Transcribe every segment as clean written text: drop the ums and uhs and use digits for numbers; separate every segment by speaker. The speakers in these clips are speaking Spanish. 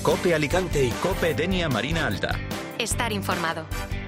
Speaker 1: COPE Alicante y COPE Denia Marina Alta.
Speaker 2: Estar informado.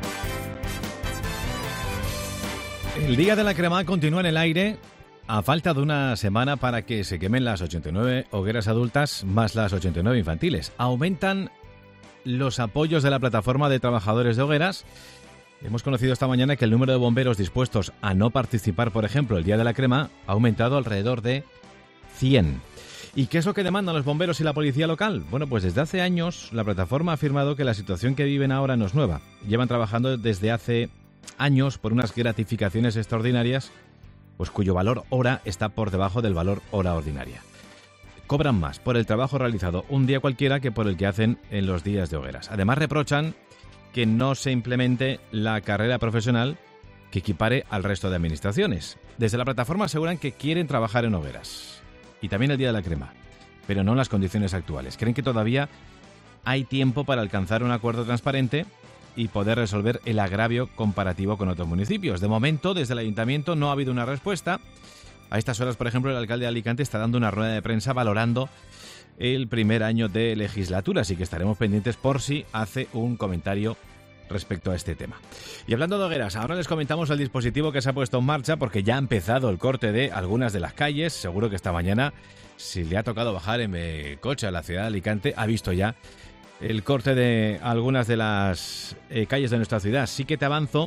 Speaker 3: El Día de la Crema continúa en el aire a falta de una semana para que se quemen las 89 hogueras adultas más las 89 infantiles. Aumentan los apoyos de la plataforma de trabajadores de hogueras. Hemos conocido esta mañana que el número de bomberos dispuestos a no participar, por ejemplo, el Día de la Crema, ha aumentado alrededor de 100. ¿Y qué es lo que demandan los bomberos y la policía local? Bueno, pues desde hace años la plataforma ha afirmado que la situación que viven ahora no es nueva. Llevan trabajando desde hace años por unas gratificaciones extraordinarias, pues cuyo valor hora está por debajo del valor hora ordinaria. Cobran más por el trabajo realizado un día cualquiera que por el que hacen en los días de hogueras. Además reprochan que no se implemente la carrera profesional que equipare al resto de administraciones. Desde la plataforma aseguran que quieren trabajar en hogueras y también el Día de la Crema, pero no en las condiciones actuales. Creen que todavía hay tiempo para alcanzar un acuerdo transparente y poder resolver el agravio comparativo con otros municipios. De momento, desde el Ayuntamiento no ha habido una respuesta. A estas horas, por ejemplo, el alcalde de Alicante está dando una rueda de prensa valorando el primer año de legislatura, así que estaremos pendientes por si hace un comentario respecto a este tema. Y hablando de hogueras, ahora les comentamos el dispositivo que se ha puesto en marcha porque ya ha empezado el corte de algunas de las calles. Seguro que esta mañana, si le ha tocado bajar en coche a la ciudad de Alicante, ha visto ya el corte de algunas de las calles de nuestra ciudad. Sí que te avanzo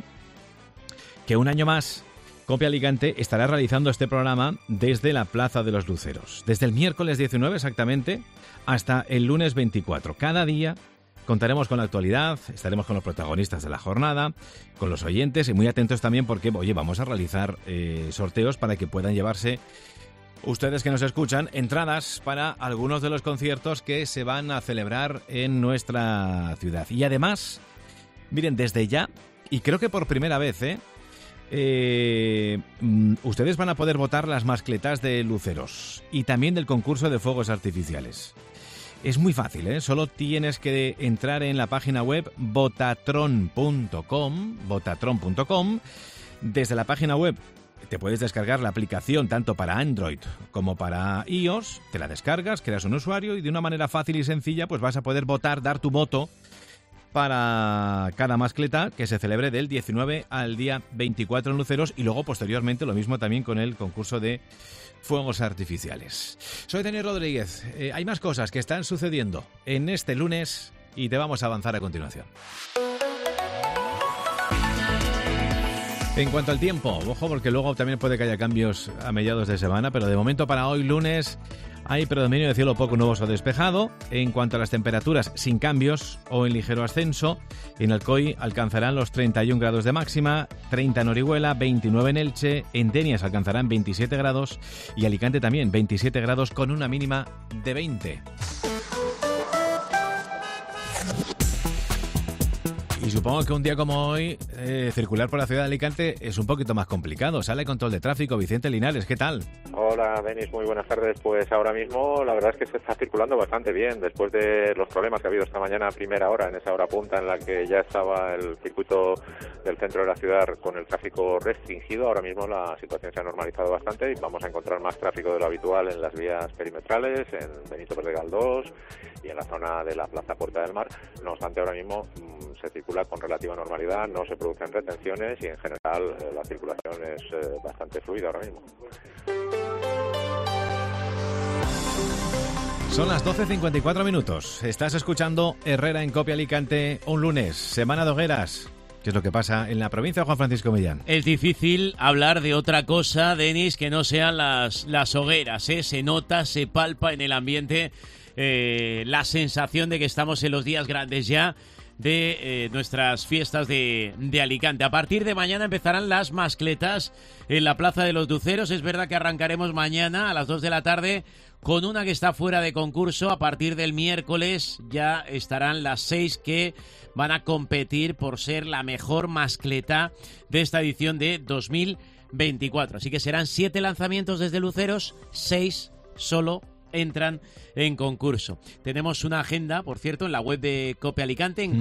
Speaker 3: que un año más COPE Alicante estará realizando este programa desde la Plaza de los Luceros. Desde el miércoles 19 exactamente hasta el lunes 24. Cada día contaremos con la actualidad, estaremos con los protagonistas de la jornada, con los oyentes y muy atentos también porque, vamos a realizar sorteos para que puedan llevarse ustedes que nos escuchan entradas para algunos de los conciertos que se van a celebrar en nuestra ciudad. Y además, miren, desde ya, y creo que por primera vez, ustedes van a poder votar las mascletas de luceros y también del concurso de fuegos artificiales. Es muy fácil, solo tienes que entrar en la página web votatron.com. Desde la página web te puedes descargar la aplicación tanto para Android como para iOS, te la descargas, creas un usuario y de una manera fácil y sencilla pues vas a poder votar, dar tu voto para cada mascleta que se celebre del 19 al día 24 en Luceros y luego posteriormente lo mismo también con el concurso de fuegos artificiales. Soy Daniel Rodríguez. Hay más cosas que están sucediendo en este lunes y te vamos a avanzar a continuación. En cuanto al tiempo, ojo porque luego también puede que haya cambios a mediados de semana, pero de momento para hoy lunes hay predominio de cielo poco nuboso despejado. En cuanto a las temperaturas, sin cambios o en ligero ascenso. En Alcoy alcanzarán los 31 grados de máxima, 30 en Orihuela, 29 en Elche, en Denia se alcanzarán 27 grados y Alicante también 27 grados con una mínima de 20. Y supongo que un día como hoy, circular por la ciudad de Alicante es un poquito más complicado. Sale control de tráfico. Vicente Linares, ¿qué tal?
Speaker 4: Hola, Denis, muy buenas tardes. Pues ahora mismo la verdad es que se está circulando bastante bien. Después de los problemas que ha habido esta mañana a primera hora, en esa hora punta en la que ya estaba el circuito del centro de la ciudad con el tráfico restringido, ahora mismo la situación se ha normalizado bastante y vamos a encontrar más tráfico de lo habitual en las vías perimetrales, en Benito Pérez Galdós y en la zona de la Plaza Puerta del Mar. No obstante, ahora mismo se circula con relativa normalidad, no se producen retenciones y en general la circulación es bastante fluida ahora mismo.
Speaker 3: Son las 12:54 minutos. Estás escuchando Herrera en COPE Alicante, un lunes, semana de hogueras. ¿Qué es lo que pasa en la provincia de Juan Francisco Millán?
Speaker 5: Es difícil hablar de otra cosa, Denis, que no sean las hogueras. Se nota, se palpa en el ambiente la sensación de que estamos en los días grandes ya de nuestras fiestas de Alicante. A partir de mañana empezarán las mascletas en la Plaza de los Luceros. Es verdad que arrancaremos mañana a las 2 de la tarde con una que está fuera de concurso. A partir del miércoles ya estarán las 6 que van a competir por ser la mejor mascleta de esta edición de 2024. Así que serán 7 lanzamientos desde Luceros, 6 solo entran en concurso. Tenemos una agenda, por cierto, en la web de COPE Alicante, en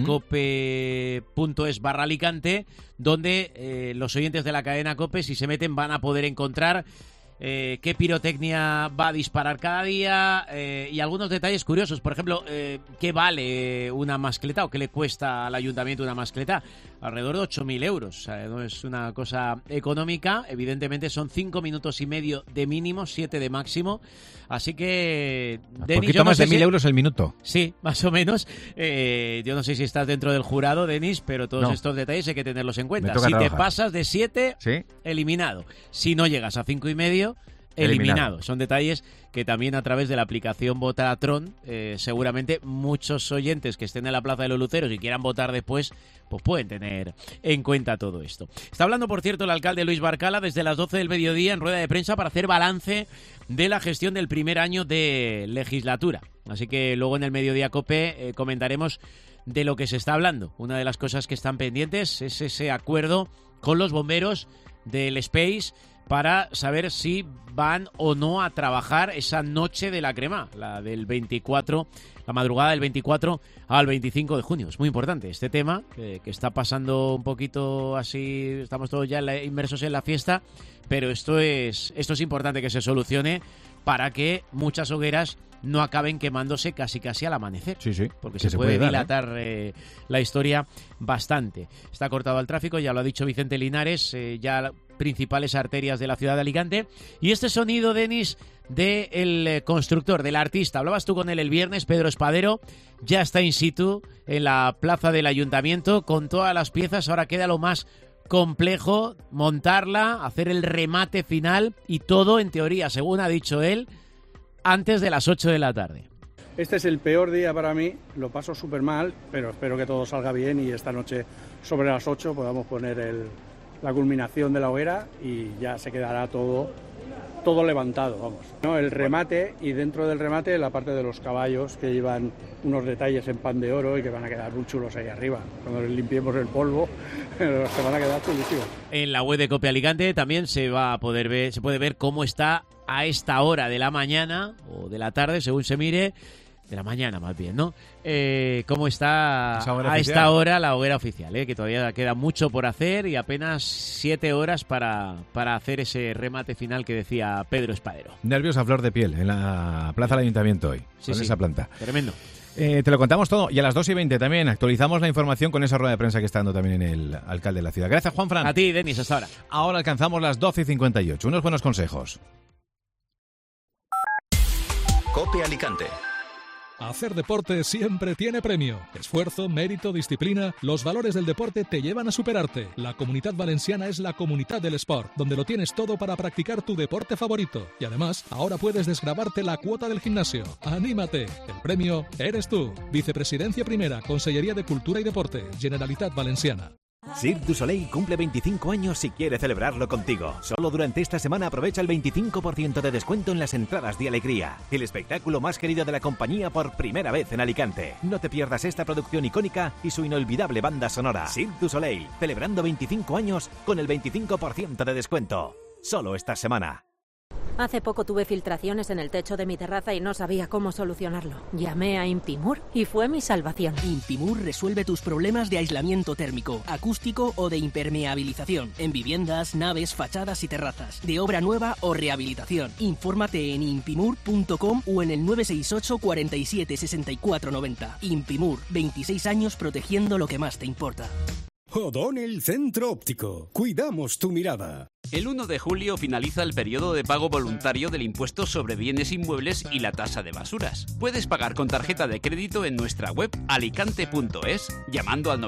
Speaker 5: cope.es/Alicante, donde los oyentes de la cadena COPE, si se meten, van a poder encontrar qué pirotecnia va a disparar cada día y algunos detalles curiosos. Por ejemplo, ¿qué vale una mascleta o qué le cuesta al ayuntamiento una mascleta? Alrededor de 8.000 euros. O sea, no es una cosa económica. Evidentemente son 5 minutos y medio de mínimo, 7 de máximo. Así que...
Speaker 3: Denis, poquito más de 1.000 euros el minuto.
Speaker 5: Sí, más o menos. Yo no sé si estás dentro del jurado, Denis, pero todos estos detalles hay que tenerlos en cuenta. Si te pasas de 7, ¿sí?, eliminado. Si no llegas a 5,5, eliminado. Son detalles que también a través de la aplicación Votatron, seguramente muchos oyentes que estén en la Plaza de los Luceros y quieran votar después, pues pueden tener en cuenta todo esto. Está hablando, por cierto, el alcalde Luis Barcala desde las 12 del mediodía en rueda de prensa para hacer balance de la gestión del primer año de legislatura. Así que luego en el Mediodía COPE comentaremos de lo que se está hablando. Una de las cosas que están pendientes es ese acuerdo con los bomberos del Space para saber si van o no a trabajar esa noche de la crema, la del 24, la madrugada del 24 al 25 de junio. Es muy importante este tema, que está pasando un poquito así, estamos todos ya inmersos en la fiesta, pero esto es importante que se solucione para que muchas hogueras no acaben quemándose casi al amanecer.
Speaker 3: Sí,
Speaker 5: porque se puede dilatar la historia bastante. Está cortado el tráfico, ya lo ha dicho Vicente Linares, ya principales arterias de la ciudad de Alicante. Y este sonido, Denis, del constructor, del artista, hablabas tú con él el viernes, Pedro Espadero, ya está in situ en la plaza del ayuntamiento con todas las piezas. Ahora queda lo más complejo, montarla, hacer el remate final y todo, en teoría, según ha dicho él, antes de las 8 de la tarde.
Speaker 2: Este es el peor día para mí, lo paso súper mal, pero espero que todo salga bien y esta noche sobre las 8 podamos poner la culminación de la hoguera y ya se quedará todo levantado, vamos. ¿No? El remate, y dentro del remate la parte de los caballos que llevan unos detalles en pan de oro y que van a quedar muy chulos ahí arriba. Cuando les limpiemos el polvo, se van a quedar chulísimos.
Speaker 5: En la web de COPE Alicante también se puede ver cómo está a esta hora de la mañana o de la tarde, según se mire, de la mañana más bien, ¿no? Cómo está a esta hora la hoguera oficial, que todavía queda mucho por hacer y apenas 7 horas para hacer ese remate final que decía Pedro Espadero.
Speaker 3: Nervios a flor de piel en la plaza del ayuntamiento hoy, con esa planta.
Speaker 5: Tremendo.
Speaker 3: Te lo contamos todo y a las 2:20 también actualizamos la información con esa rueda de prensa que está dando también el alcalde de la ciudad. Gracias, Juanfran.
Speaker 5: A ti, Denis, hasta ahora.
Speaker 3: Ahora alcanzamos las 12:58. Unos buenos consejos.
Speaker 1: COPE Alicante.
Speaker 6: Hacer deporte siempre tiene premio. Esfuerzo, mérito, disciplina. Los valores del deporte te llevan a superarte. La Comunitat Valenciana es la comunidad del sport, donde lo tienes todo para practicar tu deporte favorito. Y además, ahora puedes desgravarte la cuota del gimnasio. ¡Anímate! El premio eres tú. Vicepresidencia Primera, Consellería de Cultura y Deporte, Generalitat Valenciana.
Speaker 7: Cirque du Soleil cumple 25 años y quiere celebrarlo contigo. Solo durante esta semana aprovecha el 25% de descuento en las entradas de Alegría, el espectáculo más querido de la compañía por primera vez en Alicante. No te pierdas esta producción icónica y su inolvidable banda sonora. Cirque du Soleil, celebrando 25 años con el 25% de descuento. Solo esta semana.
Speaker 8: Hace poco tuve filtraciones en el techo de mi terraza y no sabía cómo solucionarlo. Llamé a Impimur y fue mi salvación.
Speaker 9: Impimur resuelve tus problemas de aislamiento térmico, acústico o de impermeabilización en viviendas, naves, fachadas y terrazas, de obra nueva o rehabilitación. Infórmate en impimur.com o en el 968 47 64 90. Impimur, 26 años protegiendo lo que más te importa.
Speaker 10: O'Donnell Centro Óptico. Cuidamos tu mirada.
Speaker 11: El 1 de julio finaliza el periodo de pago voluntario del impuesto sobre bienes inmuebles y la tasa de basuras. Puedes pagar con tarjeta de crédito en nuestra web alicante.es, llamando al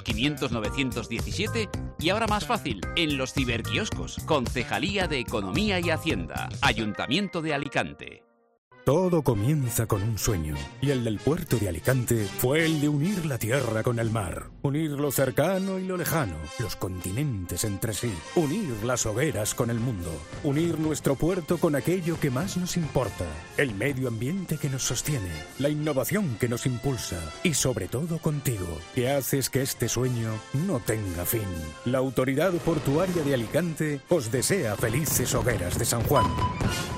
Speaker 11: 900-500-917 y ahora más fácil, en los ciberquioscos. Concejalía de Economía y Hacienda. Ayuntamiento de Alicante.
Speaker 10: Todo comienza con un sueño, y el del puerto de Alicante fue el de unir la tierra con el mar, unir lo cercano y lo lejano, los continentes entre sí, unir las hogueras con el mundo, unir nuestro puerto con aquello que más nos importa, el medio ambiente que nos sostiene, la innovación que nos impulsa, y sobre todo contigo, que haces que este sueño no tenga fin. La Autoridad Portuaria de Alicante os desea felices hogueras de San Juan.